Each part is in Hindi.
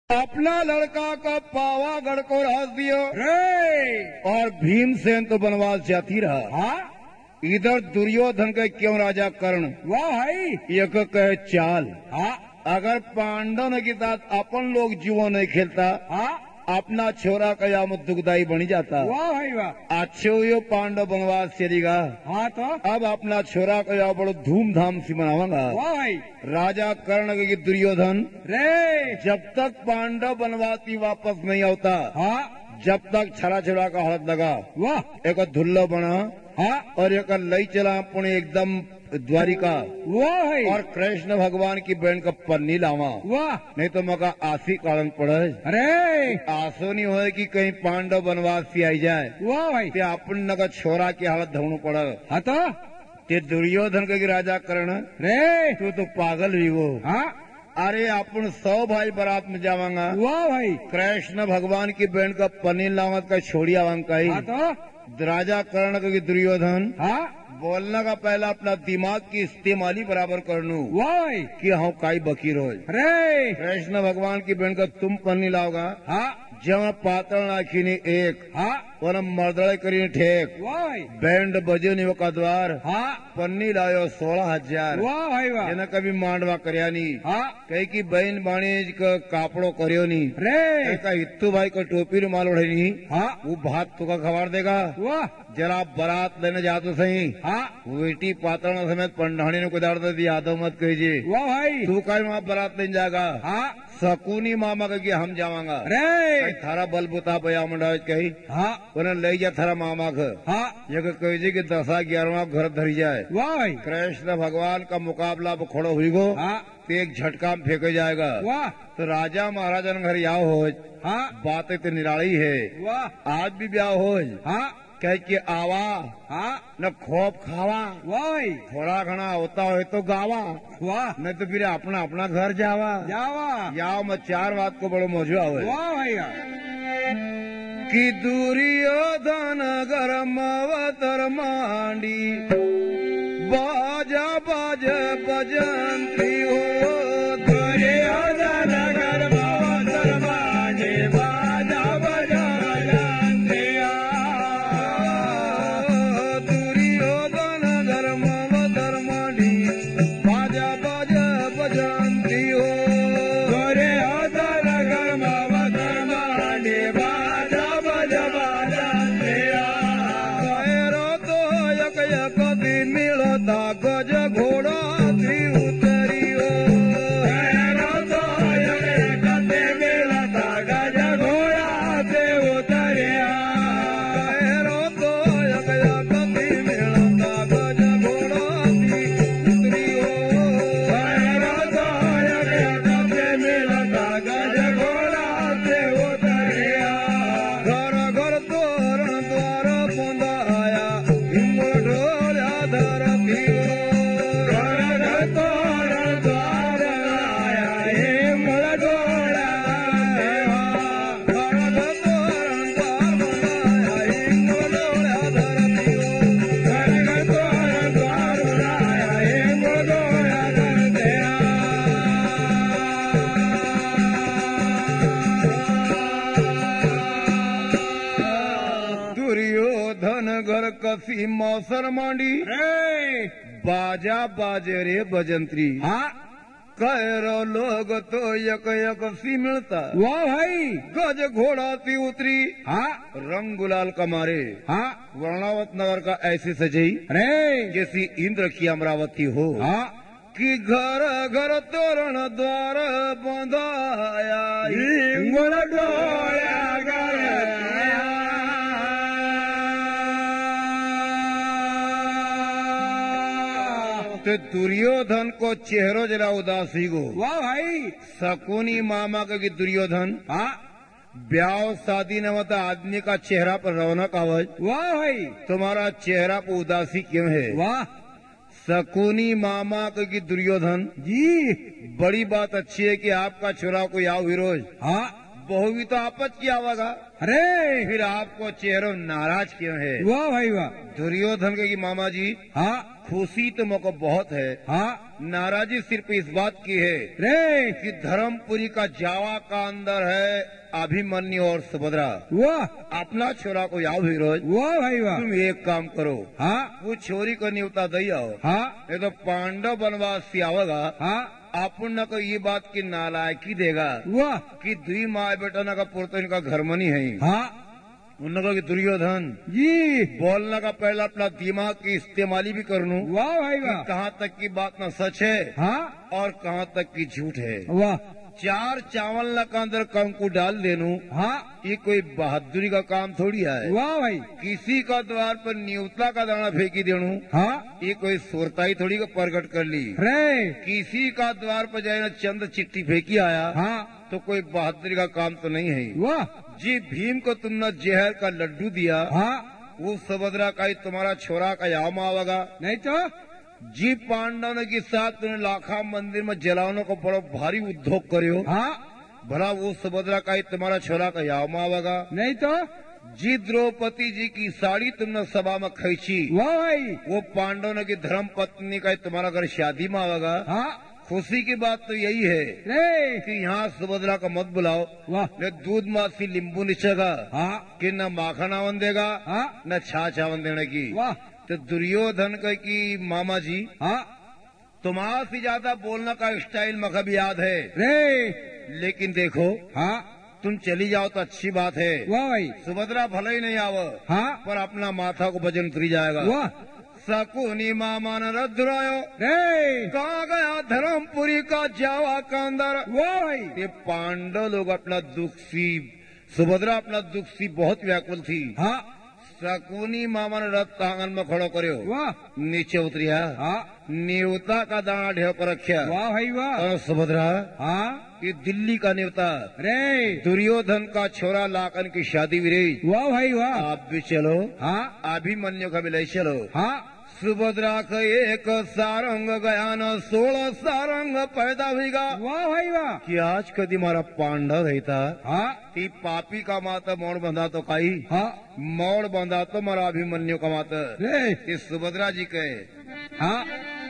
अपना लड़का का पावागढ़ को राज दियो रे और भीमसेन तो बनवास जाती रहा। हाँ इधर दुर्योधन के क्यों राजा कर्ण वाह भाई एक कहे चाल, हाँ अगर पांडव के साथ अपन लोग जुओ नहीं खेलता, हाँ अपना छोरा का या दुखदाई बन जाता। वाह भाई वाह अच्छे हुए पांडव बनवास चलेगा। हाँ तो अब अपना छोरा का या बड़ो धूमधाम से मनावांगा। वाह भाई राजा कर्ण के दुर्योधन रे जब तक पांडव बनवासी वापस नहीं आता, हाँ जब तक छरा छड़ा का हाथ लगा, वाह एक धुल्लो बना हाँ और एक लई चला पुणे एकदम द्वारिका वाह भाई और कृष्ण भगवान की बहन का पन्नी लावा, वाह नहीं तो मका आसी कारण पड़े। अरे आसो नहीं हो कि कहीं पांडव बनवास से आई जाए, वाह भाई ते अपन नका छोरा की हालत धोना पड़े। हाँ तो ते दुर्योधन के राजा कर्ण रे तू तो पागल भी वो। हाँ अरे अपन 100 भाई बारात में जावांगा, वाह भाई कृष्ण भगवान की बहन का पनीर लावत का छोड़ी आवांगा हाँ तो राजा कर्ण के दुर्योधन हाँ बोलने का पहला अपना दिमाग की इस्तेमाली बराबर कर लू वाह भाई कि हाँ काई बकीर हो। रे कृष्ण भगवान की बहन का तुम पन्नी लाओगा, हाँ जब पातल नाखीनी एक हाँ और मर्दड़े करी ठेक, वाह भाई बैंड बजे नहीं का द्वार, हाँ पन्नी लायो 16,000। वाह भाई वाह जेना कभी मांडवा करया नी, हाँ कहीं की बहन बाणीज का कापड़ो करियो नी, रे का हित्तू भाई का टोपी रुमाल ओढ़े नी, हाँ वो भात तुका खबर देगा। वाह जरा बारात लेने जाते सही, हाँ बेटी पातल समेत पंडाणी ने कुदाड़ दे यादव मत कहिए। वाह भाई तू का वहाँ बारात लेने जागा, हाँ सकूनी मामा के हम जावांगा। रे थारा बल बुता बया मंडा कही हाँ उन्हें ले जा थारा मामा का, हाँ ये कही कि 10-11वां घर धरी जाए। वाह भाई कृष्ण भगवान का मुकाबला अब खड़ो हुई गो, हाँ तो एक झटका में फेंके जाएगा। वाह तो राजा महाराजा ने घर याव हो, हाँ बातें तो निराली है। वाह आज भी ब्याह हो, हाँ कह के आवा हाँ न खोप खावा, वाह भाई थोड़ा घना होता हो तो गावा, वाह नहीं तो फिर अपना अपना घर जावा। जावा याव में 4 बात को बड़ो मौजू आवे वाह भाई कि दुर्योधन गरम अवतर मांडी, बाजा बाज बजंती हो। दुर्योधन गरम अवतर मांडी, बाजा बाज बजंती हो। दुर्योधन गरम अवतर मांडी, बाजा बाज बजंती हो। दुर्योधन गरम अवतर मांडी, बाजा बाज बजंती हो। पैरो तो एक एक दिन मिलता गज घोड़ा थी उतरियो। पैरो तो एक एक दिन मिलता गज घोड़ा थी उतरिया। पैरो तो एक एक दिन मिलता गज घोड़ा थी उतरियो। पैरो तो एक एक दिन मिलता गज घोड़ा थी उतरिया। घर घर तोरण द्वार बंधाया, हिंगल ढोला धरती हो। घर घर तोरण द्वार आया, हिंगल ढोला धरती हो। घर घर तोरण द्वार बंधाया, हिंगल ढोला धरती हो। घर घर तोरण द्वार बंधाया, हिंगल ढोला धरती हो। दुर्योधन घर कसी मौसर मांडी, रे बाजा बाजे रे बजंत्री। हाँ कैरो लोग तो एक एक सी मिलता, वाह भाई गज घोड़ा ती उतरी। हाँ रंग गुलाल का मारे हाँ वर्णावत नगर का ऐसे सजई रे जैसी इंद्र की अमरावती हो। हाँ कि घर घर तोरण द्वार बंधाया, हिंगल ढोला गया। तो दुर्योधन को चेहरो जरा उदासी गो। वाह भाई शकुनी मामा का कि दुर्योधन हाँ ब्याह शादी न होता आदमी का चेहरा पर रौनक आवाज, वाह भाई तुम्हारा चेहरा पर उदासी क्यों है? वाह शकुनी मामा का कि दुर्योधन जी बड़ी बात अच्छी है कि आपका छोरा को याव विरोज हाँ बहू भी तो आपस की आवागा, अरे फिर आपको चेहरों नाराज क्यों है? वाह भाई वाह। दुर्योधन के कि मामा जी हाँ खुशी तो मौका बहुत है, हाँ नाराजी सिर्फ इस बात की है रे कि धर्मपुरी का जावा का अंदर है अभिमन्यु और सुभद्रा। वाह अपना छोरा को आओ भी रोज, वाह भाई वाह। तुम एक काम करो, हाँ वो छोरी को न्योता दई आओ, हाँ नहीं तो पांडव वनवास से आवेगा, हाँ अपन को ये बात की नालायकी देगा वाह कि दुई माँ बेटा न का पुरतो इनका घर मनी है। हाँ उनको कि दुर्योधन जी बोलने का पहला अपना दिमाग की इस्तेमाली भी कर लूं वाह भाई कि वाह। कहाँ तक की बात न सच है हाँ और कहाँ तक की झूठ है। वाह चार चावल न का अंदर कंकु डाल देनू, हाँ ये कोई बहादुरी का काम थोड़ी है। वाह भाई। किसी का द्वार पर न्यूता का दाना फेंकी देनू, हाँ ये कोई सुरताई थोड़ी का प्रकट कर ली। रे किसी का द्वार पर जाए ना चंद चिट्ठी फेंकी आया हाँ तो कोई बहादुरी का काम तो नहीं है। वाह जी भीम को तुमने जहर का लड्डू दिया, हाँ वो सुभद्रा का ही तुम्हारा छोरा का याम आवेगा। नहीं तो जी पांडव ने के साथ तुमने लाखा मंदिर में जलाने को बड़ा भारी उद्योग करियो, हाँ भला वो सुभद्रा का ही तुम्हारा छोरा का याम आवेगा। नहीं तो जी द्रौपदी जी की साड़ी तुमने सभा में खींची, वाह भाई। वो पांडव ने की धर्म पत्नी का ही तुम्हारा घर शादी में आवेगा। हाँ खुशी की बात तो यही है रे कि यहाँ सुभद्रा का मत बुलाओ, वाह न दूध मासी नींबू निचेगा हाँ कि न माखन आवन देगा हाँ न छाछ आवन देने की। वाह तो दुर्योधन का की मामा जी हाँ तुम्हारा से ज्यादा बोलने का स्टाइल मखा भी याद है, रे लेकिन देखो हाँ तुम चली जाओ तो अच्छी बात है। वाह भाई। सुभद्रा भले ही नहीं आव हाँ पर अपना माथा को वजन उतरी जाएगा। वाह शकुनी मामा ने रद्रायो, रे कहा गया धर्मपुरी का जावा का अंदर। वाह भाई। ये पांडव लोग अपना दुख सी, सुभद्रा अपना दुख सी बहुत व्याकुल थी। हाँ शकुनी मामा ने रथ आंगन में खड़ो करो, वाह नीचे उतरिया, हाँ न्योता का दाना ढेर पर रखा वाह भाई वाह। और सुभद्रा हाँ ये दिल्ली का न्योता रे दुर्योधन का छोरा लाकन की शादी भी रही, वाह भाई वाह। आप भी चलो, हाँ अभिमन्यु का भी ले चलो। हाँ सुभद्रा का एक सारंग गया न 16 सारंग पैदा हुईगा। वाह भाई वाह। कि आज कदी मारा पांडव रहता हाँ कि पापी का माता मोड़ बंधा तो काई, हाँ मोड़ बंधा तो मारा अभिमन्यु का माता। रे इस सुभद्रा जी कहे हाँ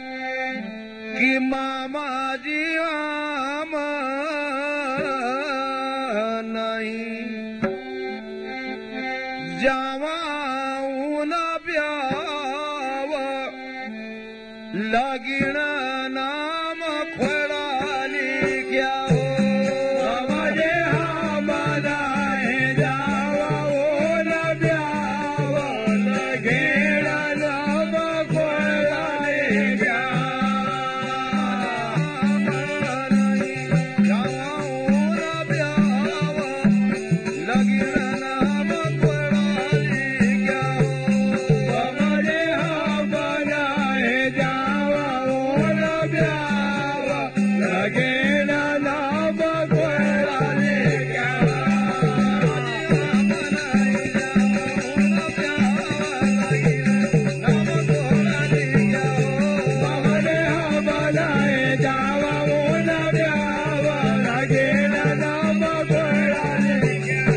कि मामा जी आम नहीं जावाऊ न ब्याव लगिन नाम खोड़ाली क्या हो। हमारे हमारा है जावा वो न ब्याव लगेड़ा नाम खोलाए जा। हमारे हमारा है जावा वो न ब्याव लगेड़ा नाम खोलाए जा। हमारे हमारा है जावा वो न ब्याव लगेड़ा नाम खोलाए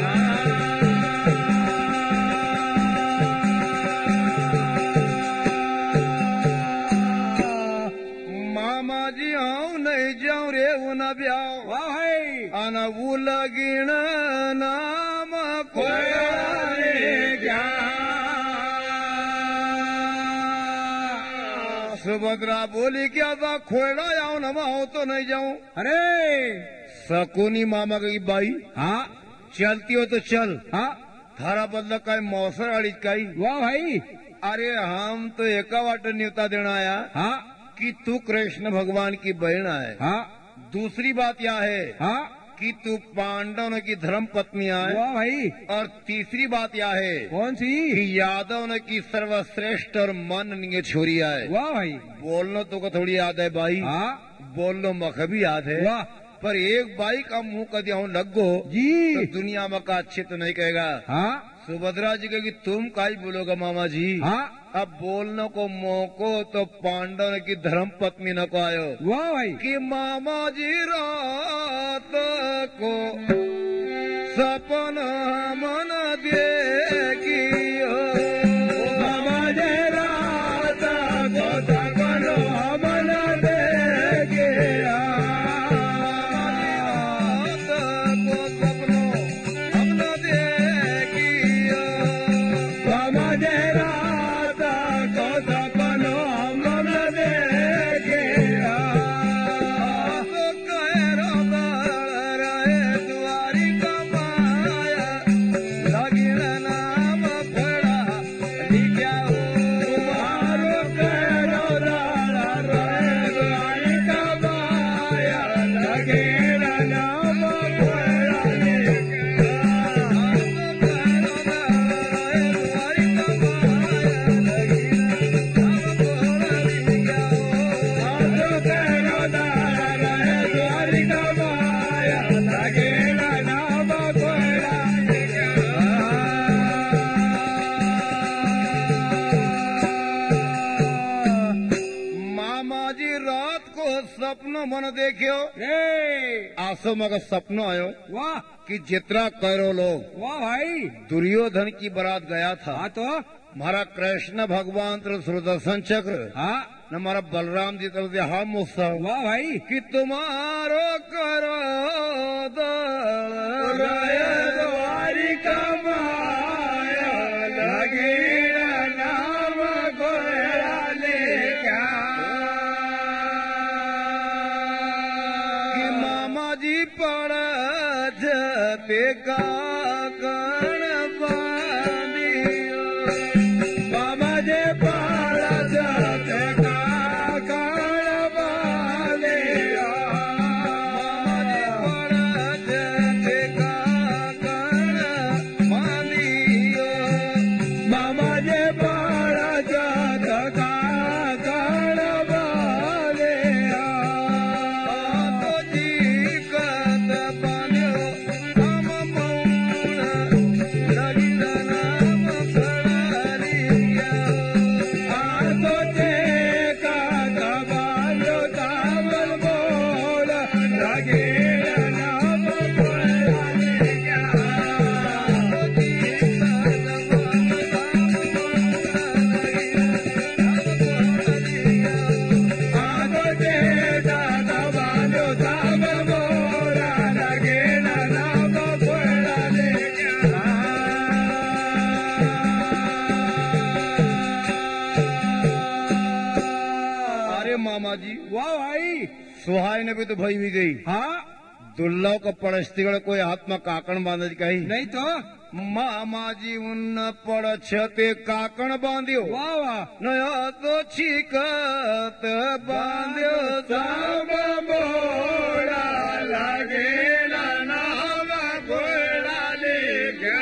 जा। मामा जी आऊ नहीं जाऊं रे उन ब्याह वाह भाई। आना वो लगिन नाम खोलाए जा। सुभद्रा बोली क्या था खोड़ा जाऊं न हो तो नहीं जाऊं। अरे शकुनी मामा की बाई हाँ चलती हो तो चल, हाँ थारा बदला का मौसर अड़ी काई। वाह भाई। अरे हम तो एक वाट न्योता देना आया हाँ कि तू कृष्ण भगवान की बहन है। हाँ दूसरी बात यह है हाँ कि तू पांडव की धर्म पत्नी है। वाह भाई। और तीसरी बात यह है कौन सी? कि यादव ने की सर्वश्रेष्ठ और माननीय छोरी है। वाह भाई। बोलना तो को थोड़ी याद है भाई, हाँ बोलना मख भी याद है, वाह पर एक बाई का मुंह का दिया लग गो जी। तो दुनिया में का अच्छे तो नहीं कहेगा। हाँ सुभद्रा जी कहेगी तुम काई बोलोगा मामा जी। हाँ अब बोलने को मौको तो पांडव की धर्म पत्नी न को आयो वाह भाई। कि मामा जी रात को सपन मन देखियो समझे रात को सपनो मन देखिया को सपनो हम न देखियो समझे रात को सपनो मन देखिया कहरो रहे दुआरी का माया लगिन नाम फड़ा लिखा हो तुम्हारो करो दाड़ा रहे द्वारी का माया लगे नाम पड़ा मामा जी रात को सपनो मन देखियो रे आसो मगर सपनो आयो वाह कि जितना करो लोग वाह भाई दुर्योधन की बारात गया था हाँ तो हमारा कृष्ण भगवान तरफ सुदर्शन चक्र हाँ न हमारा बलराम जी तरफ से हम उत्सव वाह भाई कि तुम्हारो करो द्वारी का माया लगे नाम गोरा लेका कि मामा जी पड़ जते का कण बांधियो बाबा जे पाला जाते का काल बालिया बाबा जे पाला जाते का काल बालिया आतो ते का दबालो तावल बोल लगे नाम बोला लेगा आतो ते का दबालो तावल बोला लगे नाम बोला लेगा अरे मामा जी वाह भाई सुहाय ने भी तो भई भी गई हाँ दुल्लव का पड़स्तीगढ़ कोई हाथ में काकण बांध कही नहीं तो मामा जी उन पड़ छते काकण बांधियो वाह वाह नया तो छिकत बांधियो साम बोड़ा लगे नाम बोला लेगा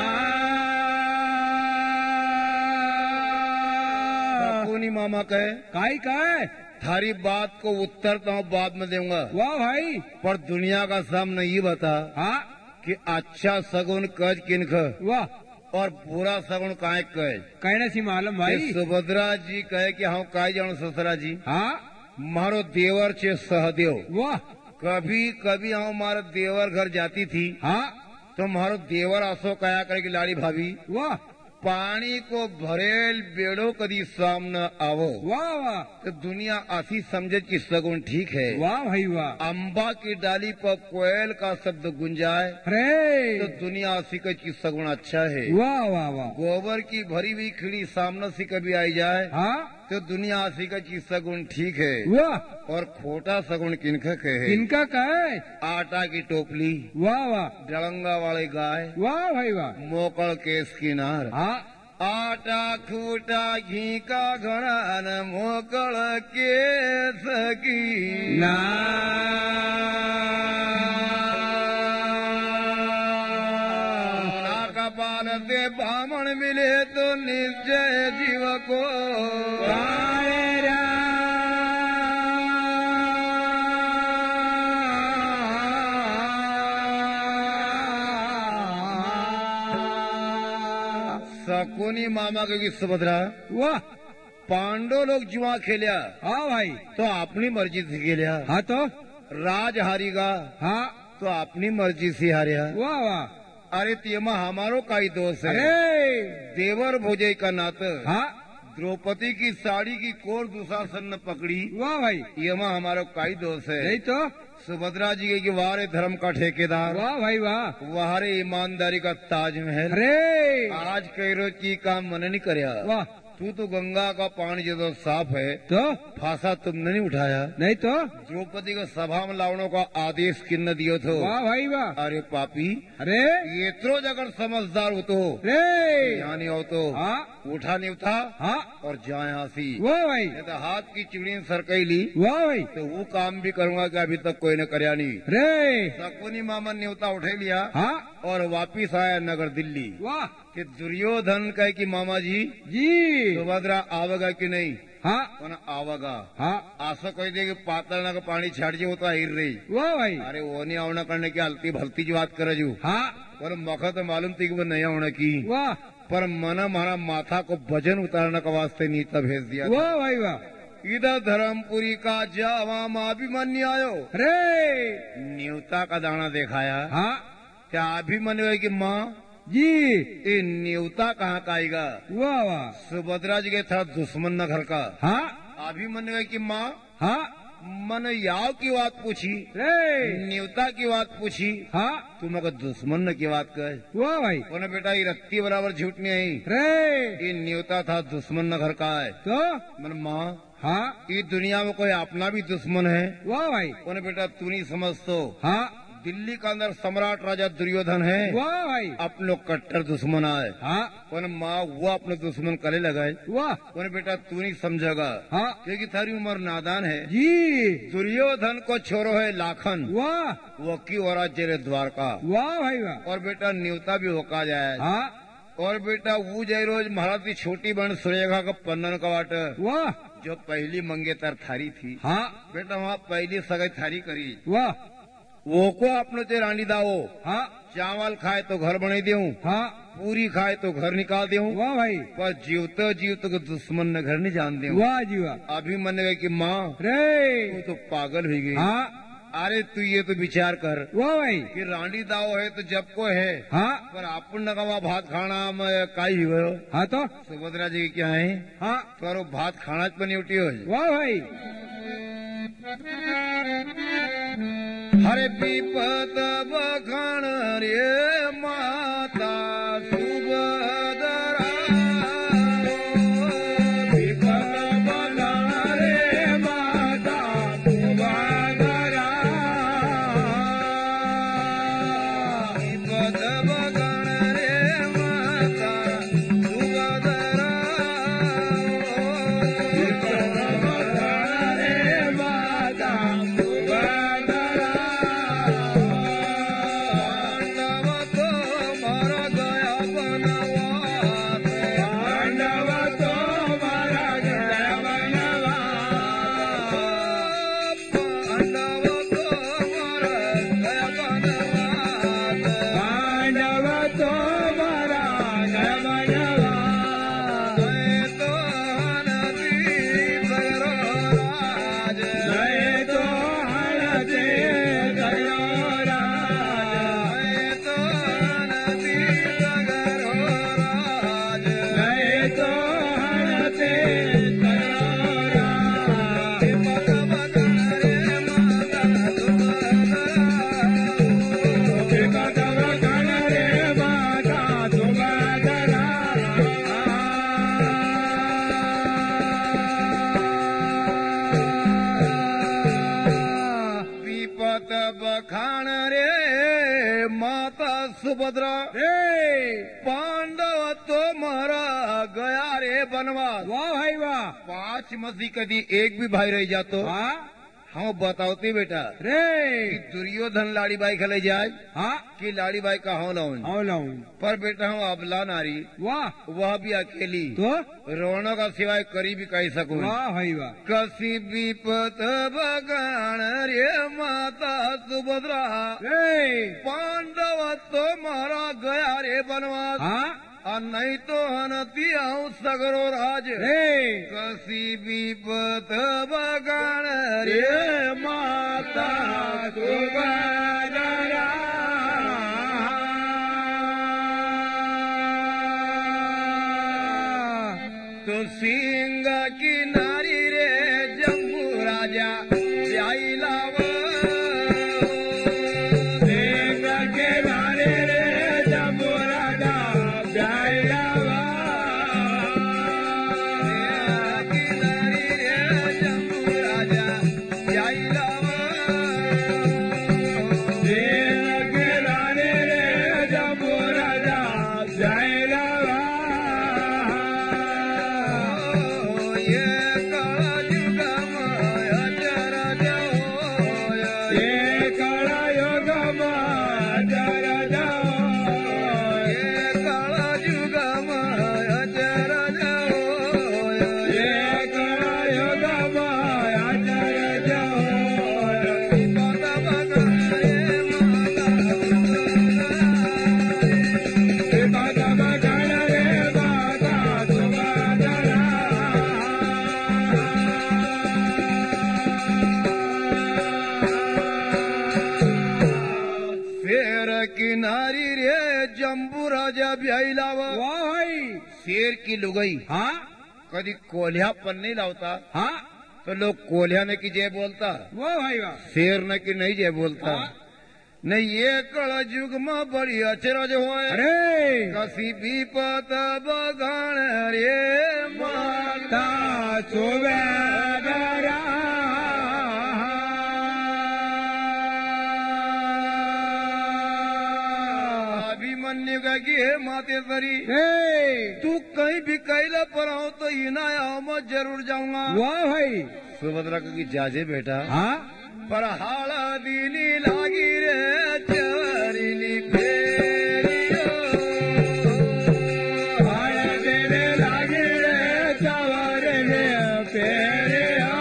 कोनी मामा कहे काई काय थारी बात को उत्तर तो मैं बाद में दूंगा वाह भाई पर दुनिया का सामने ये बता हाँ कि अच्छा सगुन कज किनख वाह और बुरा सगुन काय कहे कहने सी मालूम भाई सुभद्रा जी कहे कि हम काय जानो ससुरा जी हाँ मारो देवर चे सहदेव वाह कभी कभी हम हमारे देवर घर जाती थी हाँ तो मारो देवर आसो कया करे कि लाड़ी भाभी वाह पानी को भरेल बेड़ो कदी सामने आवो वाह वाह तो दुनिया आसी समझे कि सगुन ठीक है वाह भाई वाह अम्बा की डाली पर कोयल का शब्द गुंजाए अरे तो दुनिया आसी का की सगुन अच्छा है वाह वाह वाह गोबर की भरी हुई खिड़ी सामने से कभी आई जाए हाँ तो दुनिया आसी का की सगुन ठीक है वाह और खोटा सगुन किनका कहे इनका कहे आटा की टोपली वाह वाह डलंगा वाले गाय वाह भाई वाह मोकल केस किनार हाँ आटा खूटा घी का घड़ा न मोकल केस की ना कपाल से बामण मिले तो निश्चय जीव को शकुनी मामा की सुभद्रा वाह पांडव लोग जुआ खेलिया हाँ भाई तो अपनी मर्जी से खेलिया हाँ तो राज हारीगा हाँ तो अपनी मर्जी से हारिया वाह वाह अरे तेमा हमारो का ही दोष है। अरे देवर भोजई का नाते हाँ द्रौपदी की साड़ी की कोर दुशासन ने पकड़ी, वाह भाई, येमा हमारो का ही दोष है। यही तो, सुभद्रा जी के वारे धर्म का ठेकेदार, वाह भाई वाह, वारे ईमानदारी का ताजमहल। अरे आज कई रोज की काम मन नहीं करया। वाह, तू तो गंगा का पानी जो तो साफ है, तो फांसा तुमने नहीं उठाया। नहीं तो, द्रौपदी को सभा में लावणों का आदेश किन्न दियो थो। वाह भाई वाह, अरे पापी, अरे ये तो जगह समझदार हो तो रे यहाँ नहीं हो तो हाँ उठा नहीं उठा हाँ और जाए हंसी। वाह भाई, नहीं तो हाथ की चिड़िन सरकई ली वाह भाई, तो वो काम भी करूंगा कि अभी तक कोई ने करया नहीं। रे शकुनी मामन न्योता उठे लिया हाँ और वापिस आया नगर दिल्ली वाह कि दुर्योधन कहे कि मामा जी जी सुभद्रा आवेगा कि नहीं। हाँ कोन आवेगा। हाँ आशा कही दे कि पातळना का पानी छाड़ जे होता हिर रही। वाह भाई, अरे वो नहीं आवना करने की हलती भलती की बात करे जू। हाँ पर मखा तो मालूम थी कि वो नहीं आवना की, वाह पर मना मारा माथा को वजन उतारने का वास्ते नीता भेज दिया। वाह भाई वाह, इधर धर्मपुरी का जावा अभिमन्यु आयो, रे न्यूता का दाना दिखाया। हाँ क्या अभिमन्यु है कि माँ जी ये न्यूता कहाँ का आएगा। वाह वाह, सुभद्रा जी के था दुश्मन न घर का। हाँ अभिमन्यु है कि माँ हाँ मन याव की बात पूछी, रे न्यूता की बात पूछी, हाँ तुम अगर दुश्मन न की बात कहे। वाह भाई, बोले बेटा ये रत्ती बराबर झूठ नहीं आई। रे ये न्यूता था दुश्मन न घर का है। तो मन माँ हाँ ये दुनिया में कोई अपना भी दुश्मन है। वाह भाई, बोले बेटा तू नहीं समझ तो हाँ दिल्ली का अंदर सम्राट राजा दुर्योधन है, वाह भाई, अपनो कट्टर दुश्मन आए। हाँ बोले माँ वो अपने दुश्मन करे लगाए। वाह बोले बेटा तू नहीं समझेगा हाँ क्योंकि थारी उम्र नादान है। जी दुर्योधन को छोरो है लाखन, वाह वो की हो रहा जेरे द्वारका। वाह भाई वाह, और बेटा न्यूता भी होका जाए। हाँ और बेटा वो जय रोज महाराज की छोटी बहन सुरेखा का पन्नन का वाट वाह जो पहली मंगेतर थारी थी। हाँ बेटा वहाँ पहली सगाई थारी करी, वाह वो को अपनो ते रानी दाओ। हाँ चावल खाए तो घर बने देऊं, हाँ पूरी खाए तो घर निकाल देऊं, वाह भाई, पर जीवते जीवते को दुश्मन न घर नहीं जान देऊं। वाह जी वाह, अभी मन गए कि माँ रे तू तो पागल हो गई। हाँ अरे तू ये तो विचार कर वाह भाई, कि रानी दाओ है तो जब को है, हाँ पर अपन नगवा भात खाना में काई हुए। हाँ तो सुभद्रा जी क्या है हाँ पर भात खाना पर नहीं उठी हो। वाह भाई, हरे विपद बखान रे माता सुभद्रा, विपद बखान रे माता सुभद्रा, विपद बखान रे माता सुभद्रा, विपद बखान रे माता बखान रे माता सुभद्रा, रे पांडव तो मारा गया रे बनवास। वाह भाई वाह, 5 मसी कदी एक भी भाई रह जातो हाँ हम बताओती बेटा रे कि दुर्योधन लाड़ी बाई खेले जाए हाँ कि लाड़ी बाई का हो लाऊं। आओ लाऊं, पर बेटा हूँ अबला नारी, वाह वह भी अकेली, तो रोनो का सिवाय करी भी कह सकूं। वाह भाई वाह, कसी विपत बगान रे माता सुभद्रा, रे पांडव तो मारा गया रे बनवास। हाँ और नहीं तो हनती आऊं सगरो राज, रे कसी विपत बगान रे माता सुभद्रा। तो सिंग की नारी रे जम्बू राजा ब्याई लाव सिंह के नारे रे जम्बू राजा ब्याई लावा की नारी रे जम्बू राजा ब्याई लाव सिंह के नारे रे जम्बू राजा ब्याई लावा ये काळा जुग माया जरा जाओ ये काळा योग जरा जाओ ये काळा जुग माया जरा जाओ ये काळा योग जरा जाओ माता बघा रे माता माता बघाण रे माता सुभादरा शेर किनारी रे जम्बू राजा ब्याई लावा वा भाई शेर की लुगाई हा कधी कोल्ह्या पण नाही लावता हा तो लोग कोल्ह्याने की जय बोलता वा भाई वा शेर ने की नहीं जय बोलता हाँ। नहीं ये कळ युग में बड़ी अचरज होय अरे कसी विपत बगाण रे माता माता सुभादरा अभिमन्यु का की हे माते तरी हे तू कहीं भी कैला पर आओ तो इनाया मैं जरूर जाऊंगा वाह भाई सुभद्रा की जाजे बेटा हाँ पर हाड़ा दीनी लागी रे चवरिनी फेरियो हाड़ देने लागे रे चवरने फेरिया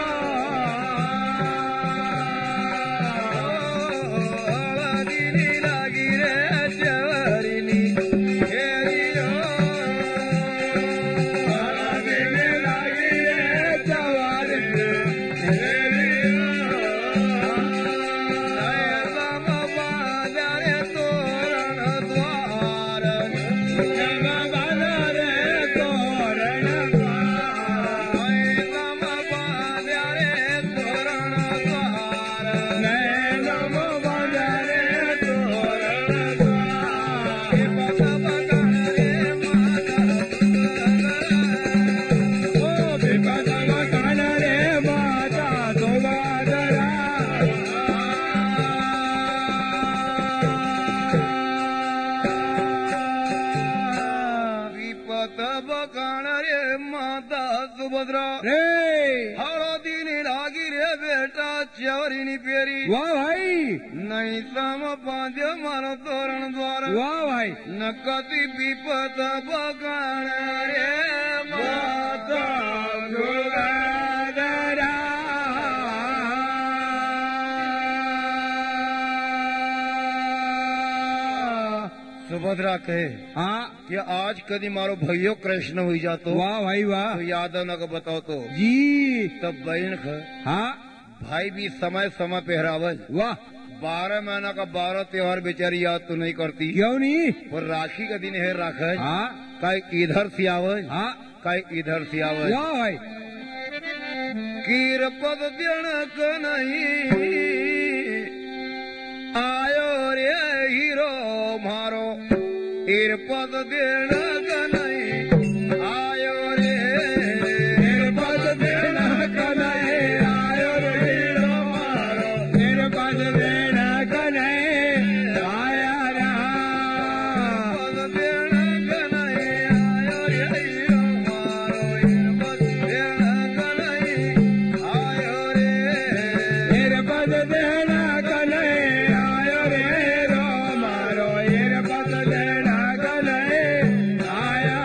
हाड़ा दीनी लागी रे चवरिनी फेरियो हाड़ देने लागे रे चवरने फेरिया सुभद्रा रे हाड़ा दीनी लागी रे बेटा चवरिनी फेरी वाह भाई नहीं सम बांध्यो मारो तोरण द्वार वाह भाई न कति विपत बगाण रे माता सुभादरा सुभद्रा कहे हाँ कि आज कदी मारो भैयो कृष्ण हुई जातो वाह भाई वाह तो यादव न को बताओ तो जी तब बहन ख हाँ भाई भी समय समय पहरावज वाह 12 महीना का 12 त्योहार बेचारी याद तो नहीं करती क्यों नहीं पर राखी का दिन है राखज हाँ काई इधर से आवज हाँ काई इधर से आवज वाह भाई कीर पद दिणक नहीं आयो रे हीरो मारो कीर पद दिणक नहीं आयो रे पद देना कने आयो रे हीरो मारो तेरे पद देना कने आया रा पद दिणक नहीं आयो रे हीरो मारो कीर पद दिणक नहीं आयो रे तेरे पद देना कने आयो रे हीरो मारो तेरे पद देना कने आया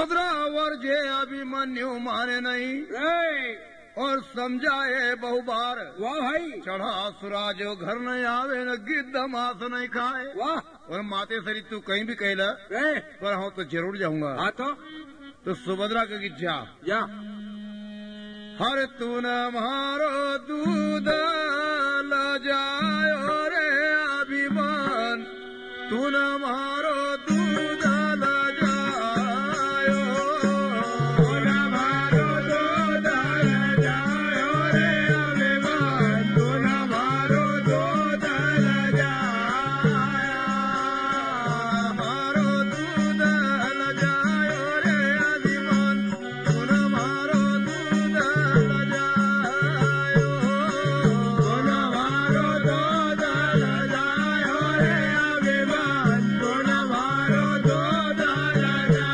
सुभद्रा वर्जे अभिमन्यु माने नहीं और समझाए बहु बार। वाह भाई, चढ़ा सुराज घर नहीं आवे न गिद्ध मांस नहीं खाए। वाह। और माते सरी तू कहीं भी कहला पर हाँ तो जरूर जाऊंगा। हाँ तो सुभद्रा कही जा हर तू न मारो दूध ल जायो रे अभिमान, तू न मारो दूध ल जायो, तू न मारो दूध ल जायो रे अभिमान, तू न मारो दूध ल जायो, मारो दूध ल जायो रे अभिमान, तू न मारो दूध ल जायो, तू न मारो दूध ल जायो रे अभिमान, तू न मारो दूध ल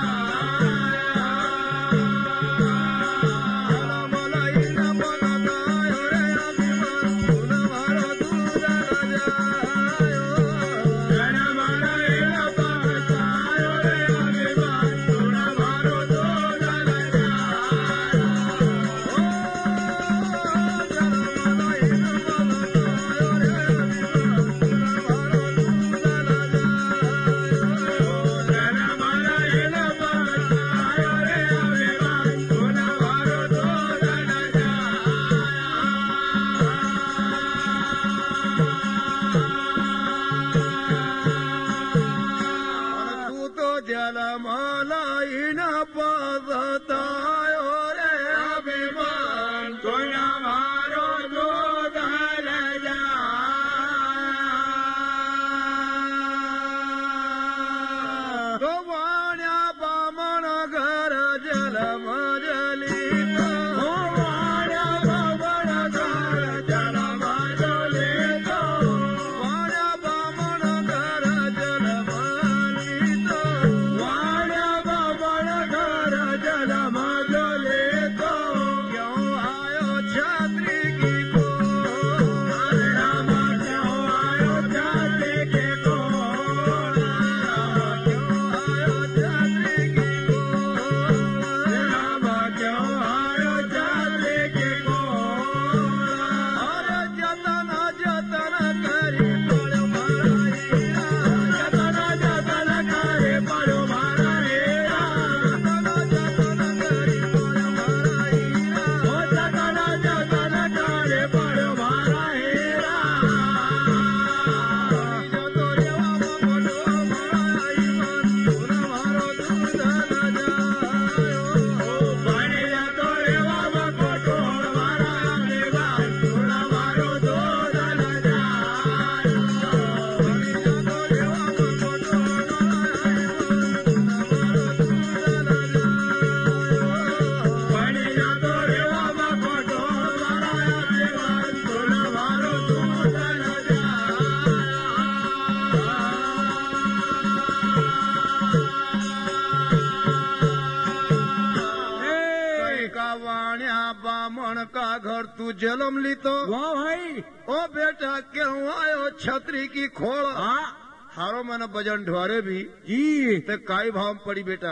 तू जन्म ली तो वाह भाई, ओ बेटा क्यों आयो छतरी की खोल। हारो मैंने बजन ढोरे भी जी ते काई भाव में पड़ी बेटा।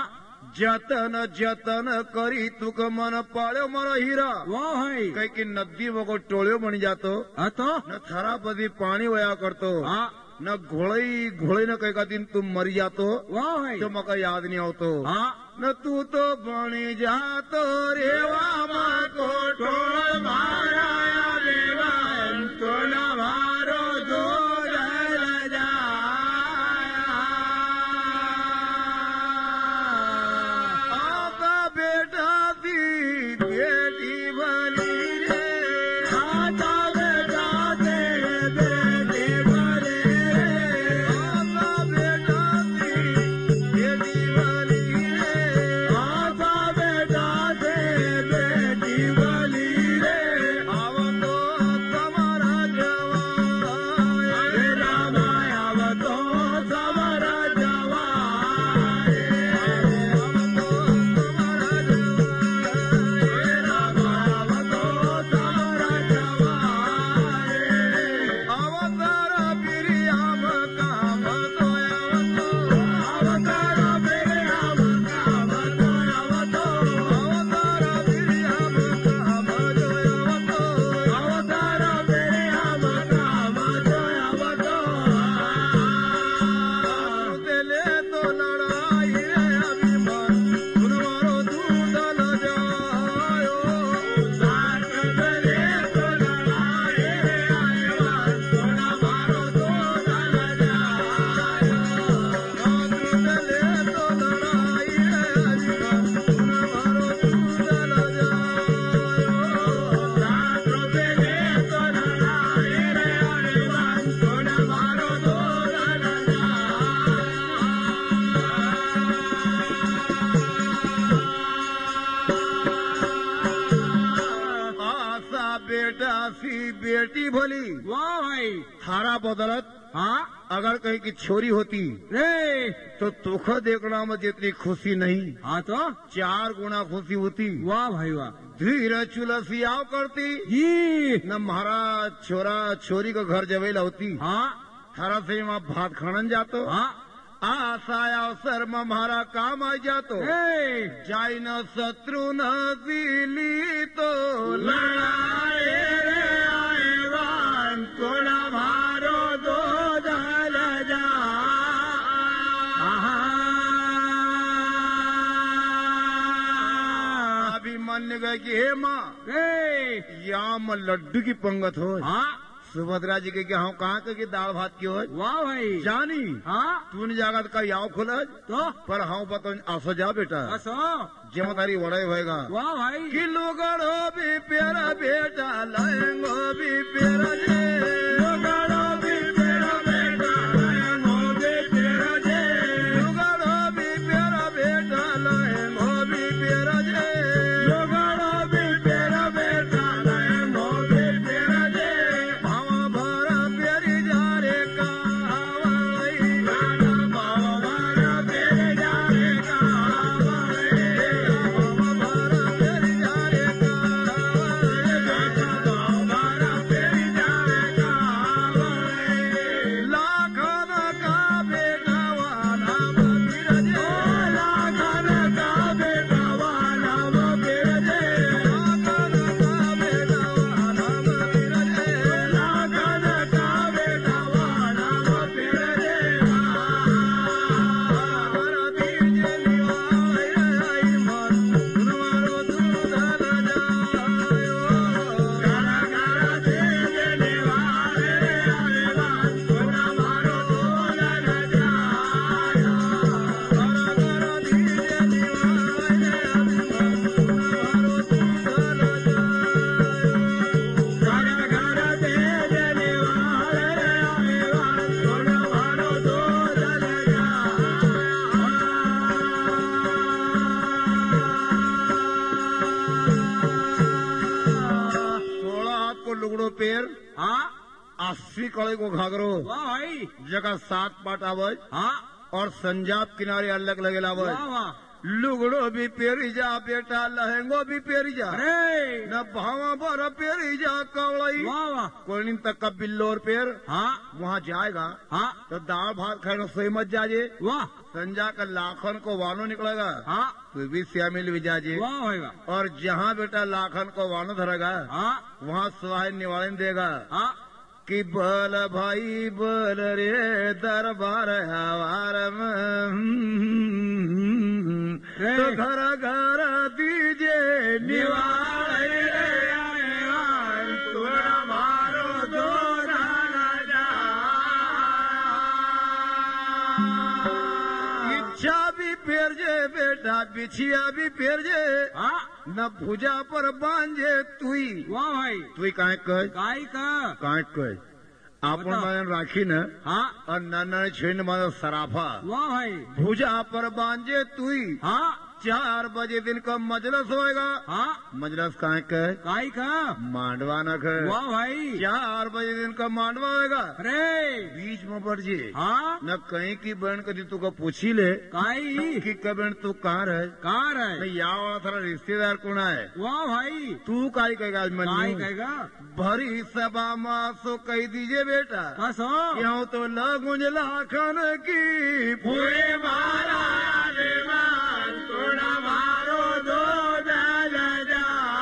जतन जतन करी तुक मन पाड़ो मारा हीरा। वाह भाई, कहीं की नदी में को टोलियो बन जातो न थारा पदी पानी वया करतो न घोड़े न कई का दिन तुम मर जातो। वाह भाई, तो मका याद नहीं आवतो न तू तो बनी जातो रेवा माँ को टोल मारा देवन, तो न मारो दूध ल जाया, आपका बेटा दी बेटी बनी रे, आता बेटा दे बेटी बने रे, आपका बेटा दी बेटी बनी रे, आता बेटा दे बेटी बनी रे, आवन मासी बेटी भली वाह भाई। थारा बदलत हाँ अगर कहीं की छोरी होती रे तो तुख देखना में जितनी खुशी नहीं हाँ तो 4 गुना खुशी होती। वाह भाई वाह धीरे चुलसियाव करती जी। न महाराज छोरा छोरी को घर जवेला होती। हाँ थारा से वहाँ भात खानन जातो हाँ आशा अवसर में हमारा काम आ जातो रे जाई न शत्रु न दिली तो लड़ाए रे आएवान कोना मारो दो दल जा। अभी मन गए कि हे माँ रे या में लड्डू की पंगत हो हाँ सुभद्रा जी के क्या हम कहाँ के दाल भात की हो वाह भाई। जानी हाँ तूने जागत का याव खुलज तो पर हाँ बता आसो जा बेटा असो जमतारी वड़े होएगा वाह भाई। कि लुगड़ो भी प्यारा बेटा लहंगो भी प्यारा जे लुगड़ो भी प्यारा बेटा लहंगो भी प्यारा जे लुगड़ो भी प्यारा बेटा लहंगो भी प्यारा जे लुगड़ो भी प्यारा बेटा लहंगो भी प्यारा जे भावा भरा प्यारी जा रे कावई गाना बाबा तेरे जाने का भावा भरा प्यारी जा रे कावई बाबा तेरे जाने का लाखन का बेटा वाला मंदिर जे लाखन का बेटा वाला वो मेरे जे लाखन का बेटा वाला मंदिर जे लाखन का बेटा वाला वो मेरे जे गाना गाना तेरे वाले आवेवान कोना मारो दो न गाना गाना तेरे वाले आवेवान कोना मारो दो सोलह हाथ को लुगड़ो पेर हाँ 80 कड़े को घाघरो वाह भाई। जगह 7 पाट आवज हाँ और संजाब किनारे अलग लगे वाह आवज वाह। लुगड़ो भी पेरी जा बेटा लहंगो भी पेरी जा अरे न भावा भर पेरी जा कवड़ई वाह वाह। कोई तक का बिल्लोर पेर हाँ वहाँ जाएगा हाँ तो दाल भात खाने सोई मत जाजे वाह संजा का लाखन को वानो निकलेगा हाँ तो भी शामिल भी जाजे वाह भाई वाह। और जहाँ बेटा लाखन को वानो धरेगा हाँ वहाँ सुहाय निवारण देगा हाँ कि बल भाई बल रे दरबार हवार में रे। तो घर घर दीजे निवार निवारे रे आएवान कोना मारो दो राजा। इच्छा भी फेर जे बेटा बिछिया भी फेर जे हाँ न भुजा पर बांझे तुई वाह भाई। तुई काहे कह गाय का काहे कह आपन मायन राखी न हाँ और नाना छेन मानो सराफा वाह भाई। भुजा पर बांझे तुई हाँ 4 बजे दिन का मजलस होएगा हाँ मजलस काहे कह गाय का मांडवा न कह वाह भाई। 4 बजे दिन का मांडवा होएगा अरे बीच में बढ़ जे हाँ न कहीं की बहन कदी तू को पूछी ले गाय कि कबहन तू कहाँ रहे कार न है या वाला थारा रिश्तेदार कौन है वाह भाई। तू काई कहेगा आज गाय मन कहेगा भरी सभा माँ सो कह दीजिए बेटा कसो यहाँ तो लगुंज लाखन की पूरे मारा आवेवान कोना मारो दो दल जा।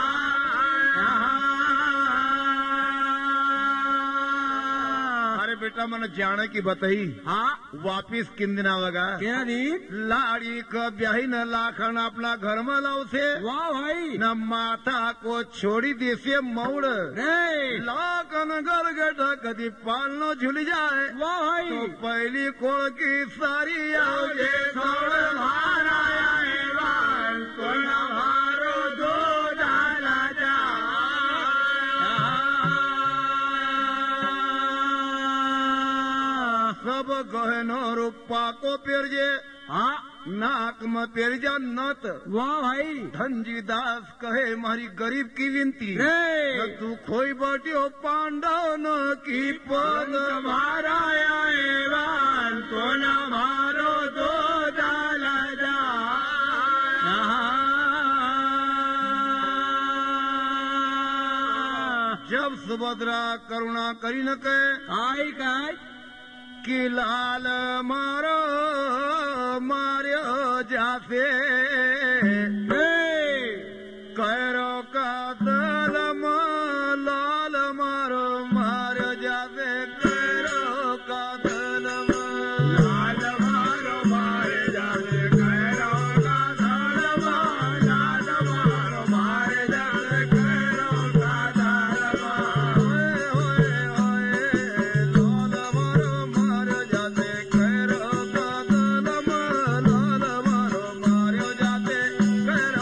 अरे बेटा मन जाने की बताई हाँ वापिस किन दिन आवेगा क्या दिन लाड़ी का ब्याही न लाखन अपना घर में लाओ से वाह भाई। न माता को छोड़ी देसे मौड़ रे लाखन घर गठा कदी पालनो झुल जाए वाह भाई। तो पहली कोड़ की सारी आओ जे छोड़ मारा आवेवान कोना मारो दो दल जा। सब गहनो रूपा को पेर जे हाँ नाक में तेरी जा नत वाह भाई धनजी दास कहे मारी गरीब की विनती रे न तू खोई बटियो पांडव न की पद मारा एवान तो न मारो दो डाला जा जब सुभद्रा करुणा करी न कहे आई काय कि लाल मारो मार्यो जाते कैरो का दल लाल मारो मार्यो जाते कैरो का दल लाल मारो मारे जाते कैरो का दल लाल मारो मारे जाते कैरो का दल लाल मारो मार्यो जाते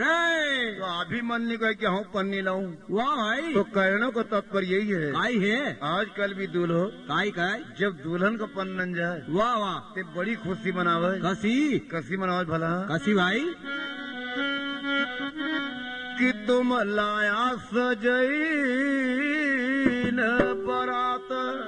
रे तो अभिमन्यु कहे कि हाँ पन्नी लाऊं। वाह भाई तो कहने का तात्पर्य यही है, काई है आजकल भी दूल्हो काई काय जब दुल्हन का पन्नन जाए वाह वाह ते बड़ी खुशी मनावे। कसी कसी मनावे भला कसी भाई कि तुम लाया सजई न बरात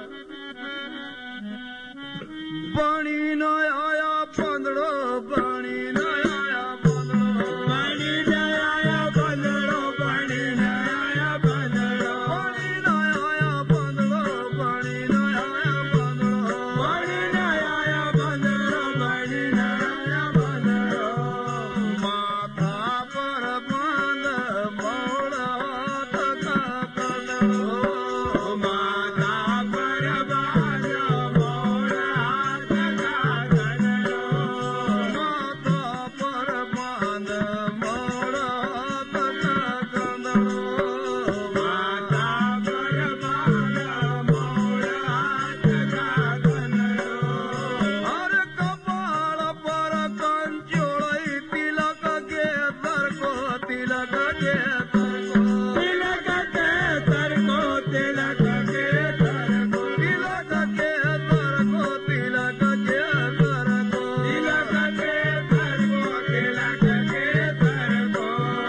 बनी न आया पंदड़ो बनी न आया पंदड़ो बनी न आया पंदड़ो बनी न आया पंदड़ो बनी न आया पंदड़ो बनी न आया पंदड़ो बनी न आया पंदड़ो बनी न आया पंदड़ो माथा पर बांध मोड़ा तका कंदड़ो माता पर बाज मोड़ा तका कंदड़ो माथा पर बांध मोड़ा तका कंदड़ो माता पर बाज मोड़ा तका कंदड़ो हर कपाल पर कंचोड़ई तिलक के दर को तिलक के दर को तिलक के तर को तिलक के तर को तिलक के दर को तिलक के दर को तिलक के तर को तिलक के तर को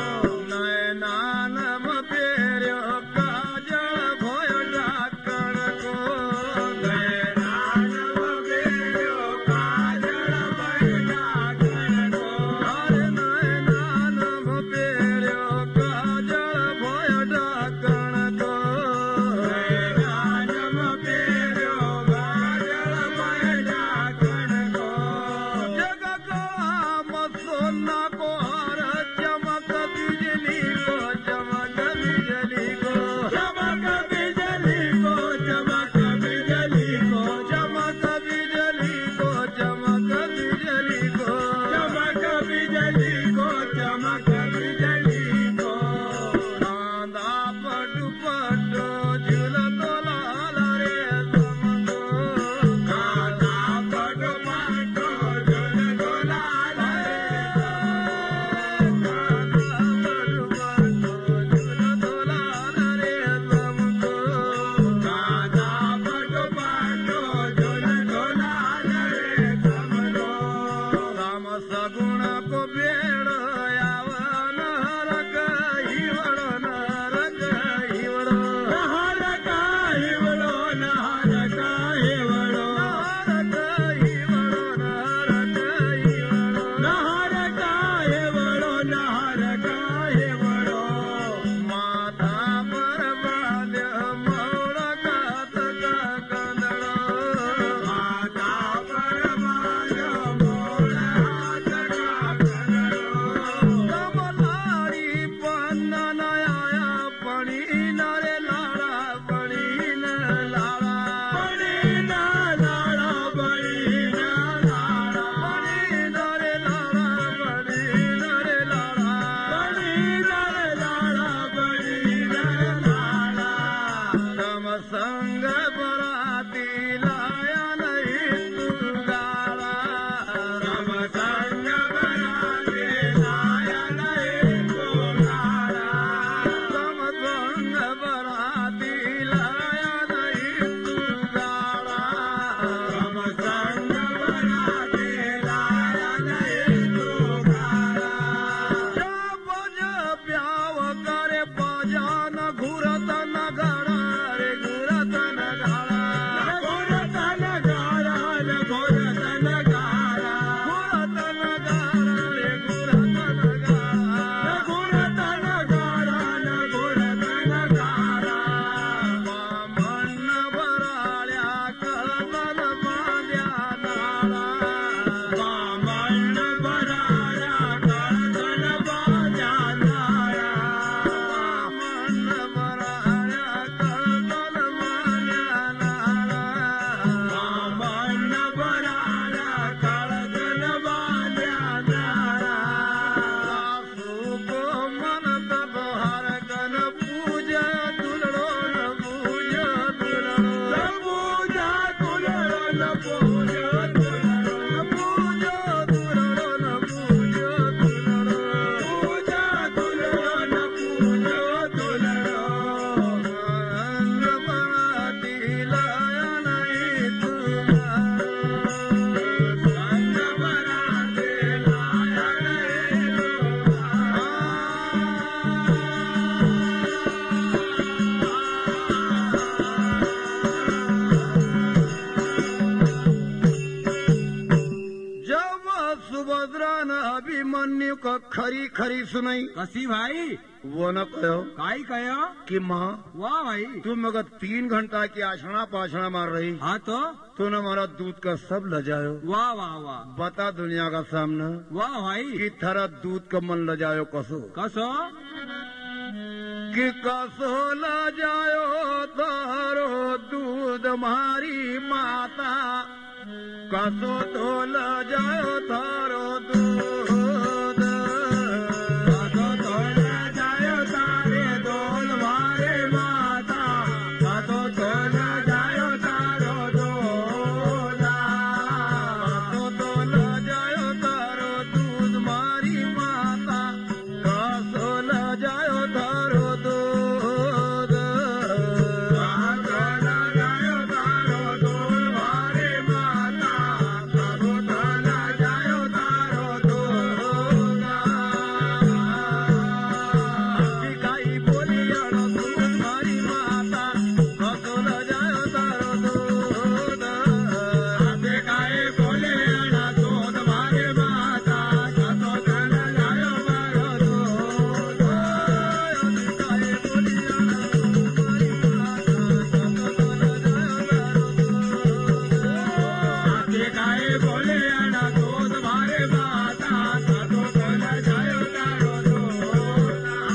नयनानम पेर्यो काजल भय डाकण को नानव बेरो काजल बैठा गण को हरे नयनानम पेर्यो काजल भय डाकण को नानव बेरो काजल बैठा गण को जग कलाम सोना को हर चमक बिजली को चमक बिजली को चमक बिजली को चमक बिजली को चमक बिजली को चमक बिजली को चमक बिजली को चमक बिजली को कांदा पटु पटो झुलतो लाल रे समको कांदा पटु पटो झुलतो लाल रे कांदा पटु पटो झुलतो लाल रे समको राम सगुण को बेड़ यावन रग हिवड़ नरग हिवड़ नहर काहिवड़ो नहर काहिवड़ो नरग हिवड़ नरग हिवड़ नहर काहिवड़ो नहर काहिवड़ो माथा पर बांध मौड़ गात का कंदड़ो माता पर बाज मोड़ हाथ का कंदड़ो कमलारी पन्नन आया पड़ी नरे लाड़ा पड़ी न लाड़ा बड़ी ना लाड़ा बड़ी ना लाड़ा पड़ी नरे लाड़ा पड़ी नरे लाड़ा बड़ी नर लाड़ा बड़ी नर लाड़ा तम संग बराती लाया नहीं तू गाड़ा तम संग बराते लाया नहीं को लाड़ा तम संग बराती लाया नहीं तू गाड़ा तम संग बराते लाया नहीं को लाड़ा बज ब्याव करे बजान घुरत न घड़ा रे घुरत न घड़ा घोरत नगारा घोरत नगारा घुरत न घड़ा रे घुरत न घड़ा घोरत नगारा घोरत नगारा बामण बराळ्या कळतन बांध्या नाळा बामण बराळ्या कळतन बाजा नाळा बामण बराळ्या कळतन बांध्या नाळा बामण बराळ्या कळतन बाजा नाळा सुको मनत बहार कन पूजा तुलड़ो न पूजा तुलड़ो पूजा तुलड़ो न पूजा तुलड़ो पूजा तुलड़ो न पूजा तुलड़ो पूजा अभिमन्यु का खरी खरी सुनाई। कसी भाई वो न कहो काई कहो कि माँ वाह भाई तुम मगर 3 घंटा की आषणा पाषणा मार रही, हाँ तो तूने हमारा दूध का सब लजायो। वाह वाह वाह बता दुनिया का सामना वाह भाई कि थारा दूध का मन लजायो कसो कसो कि कसो लजायो तारो दूध मारी माता, कसो तो लजायो थारो दूध, कसो तो लजायो तारे दूध मारे माता, कसो तो लजायो तारो दूध, कसो तो लजायो तारो दूध मारी माता, कसो लजायो तारो दूध, कसो लजायो तारो दूध मारे माता, कसो तो लजायो तारो दूध। गाई बोली अड़ दूध मारी माता, कसो लजायो तारो दूध, गाई बोली अड़ दूध मारी माता, कसो तो लजायो तारो दूध, गाई बोली अड़ दूध मारी माता, कसो तो लजायो तारो दूध।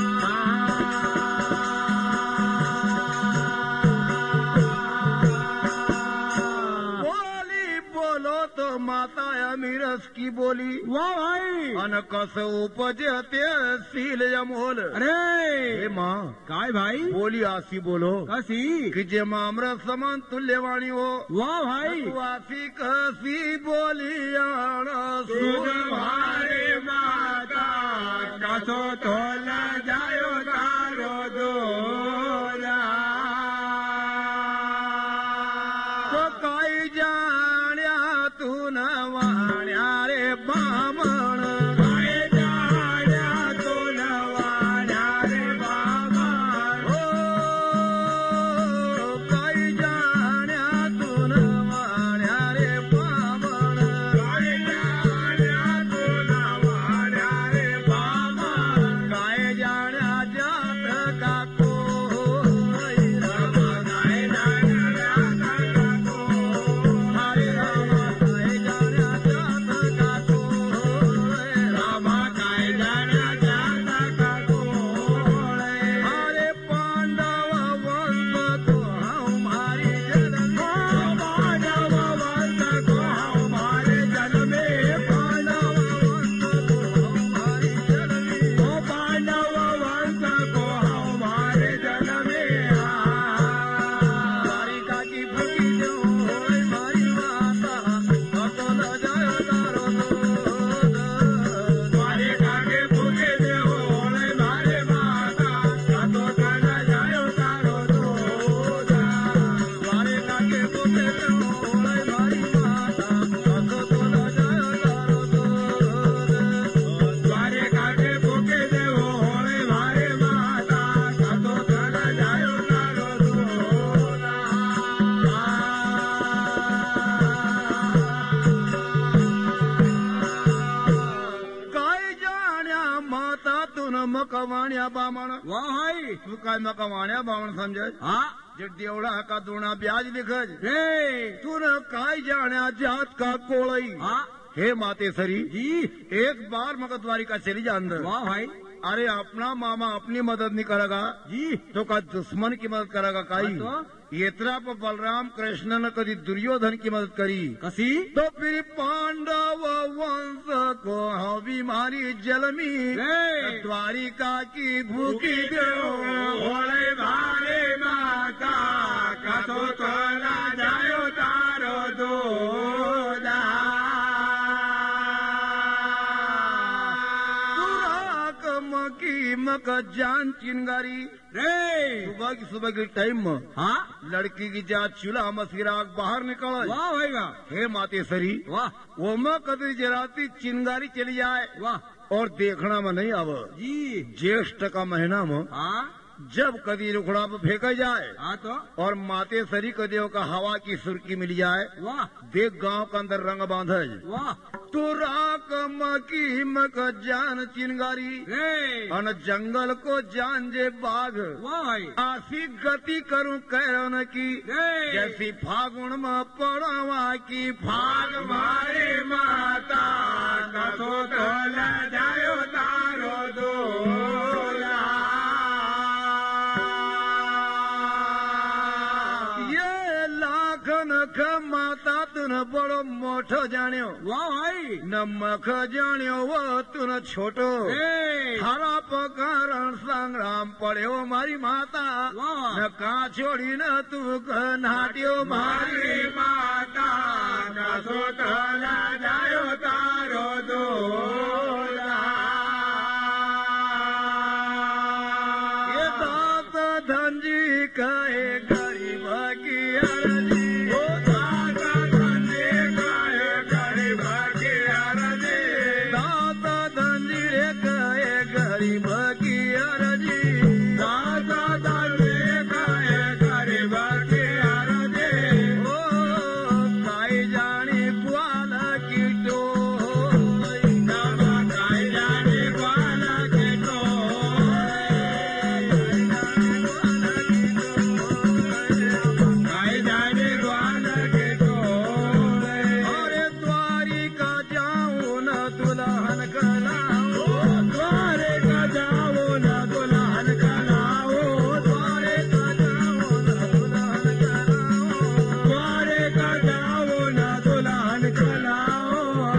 बोली बोलो तो माता अमीरस की बोली, वाह भाई अन कस उपजते सील अमोल। अरे हे माँ काय भाई बोली आसी बोलो कसी कि जे मामरा समान तुल्यवाणी हो, वाह भाई वासी कसी बोली दूध मारे माता, कसो तो लजायो तारो दूध, तो काई जाण्या तू न वाण्या रे बामण, काय जाण्या तो नवाण्या रे बाबा, हो काई जाण्या तू न वाण्या रे बामण, काय जाण्या तो नवाण्या रे बाबा, काय जाण्या जात का कोई राम, काय जाण्या जाता हरे राम काय जाण्या जात का कोई राम, रामा काय जाण्या जाता का कोळे, हरे पांडव वंश तो हमारी जननी, पांडव वंश को हमारे जन्मे, पांडव वंश तो हमारी जननी, ओ पांडव वंश को हमारे जन्मे, द्वारिका की भूखी जो होय मारी माता, कसो लजायो तारो दूध, द्वारिका के भूखे देव होले मारे माता, कसो तो लजायो तारो दूध, द्वारिका के भूखे जो होय मारी माता, कसो तो लजायो तारो दूध, द्वारिका के भूखे देव होले मारे माता, कसो तो लजायो तारो काय जाण्या माता तुन मकवाण्या बामण, वाह भाई तू काय मकवाण्या बामण समझे, हाँ जे देवड़ा का दूना ब्याज लिखज, रे तून काय जाण्या जात का कोळई। हाँ हे माते सरी जी एक बार मगर द्वारिका चली जा अंदर, वाह भाई अरे अपना मामा अपनी मदद नहीं करेगा जी तो का दुश्मन की मदद करेगा काई। तो येतरा पर बलराम कृष्ण ने कभी दुर्योधन की मदद करी, कसी तो फिर पांडव वंश को हवी मारी जलमी, रे द्वारिका की भूखी देव होले मारे माता, कसो तो लजायो तारो दूध, की मक जान चिंगारी, रे सुबह की टाइम में हाँ लड़की की जात चूल्हा मसीराग बाहर निकल। वाह भाई वाह हे माते सरी वाह वो में कभी जराती चिंगारी चली जाए वाह और देखना में नहीं आवे। जी ज्येष्ठ का महीना में हाँ जब कदी रुखड़ा पे फेंका जाए हाँ तो और माते सरी कदियों का हवा की सुर्की मिल जाए, वाह देख गांव के अंदर रंग बांधे वाह तो राक मकी मक जान चिंगारी अन जंगल को जान जे बाघ आसी गति करूं कैरन की जैसी फागुन में पड़वा की भाग मारे माता कसो तो ल जायो तारो दोला ये लाखन ख माता तुन बड़ो मोठो जाण्यो वाह भाई न मख जाण्यो वो तुन छोटो थारा कारण संग्राम पड़्यो मारी माता न का छोड़ी न तू नाट्यो मारी माता कसो तो ल जायो तारो दोला ये दात धनजी कहे गरीब की अरजी दाता धनजी रे कहे गरीब की अरजी दादा दादी कहे गरीब की अरजी ओ काई जानी ग्वाल की टोई नवा काई जाने वाला के तो काई जाने वाला के तो अरे द्वारिका जाऊं न दुल्हन कलाऊं द्वारे का जाओ न दुल्हन कलाओ द्वारे का जाऊं न दुल्हन कलाऊं द्वारे का जाओ न दुल्हन कलाओ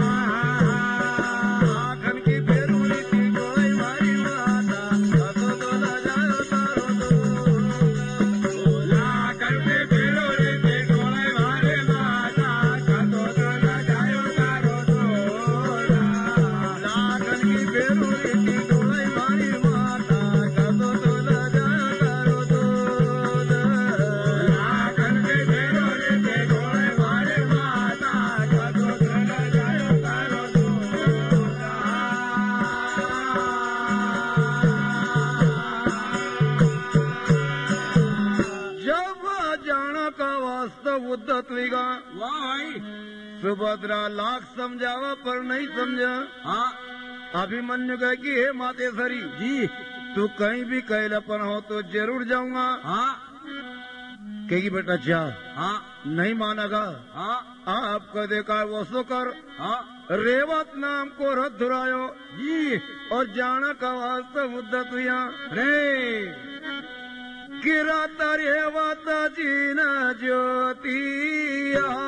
आखन की बेरुनी थी कोई मारी माता कसो तो ल जायो तारो दो लाकर के फिरो रे ते डोले मारे माता कसो तो ल जायो तारो दोला लाखन की बेरुनी थी कोई मारी माता कसो तो ल जायो तारो दो लाकर के फिरो रे ते डोले मारे माता कसो तो ल जायो तारो जब जान का वास्तव उद्धत विगा वाह भाई सुभद्रा लाख समझावा पर नहीं समझा हाँ अभिमन्यु कहे कि हे मातेश्वरी जी तू कहीं भी कैलपन हो तो जरूर जाऊंगा हाँ कहेगी बेटा जा हाँ नहीं मानेगा हाँ आप कदे का वो सो कर हाँ रेवत नाम को रथ धुरायो जी और जाना का वास्तव उद्धत हुआ रे किरत रेवत जीन ज्योतिया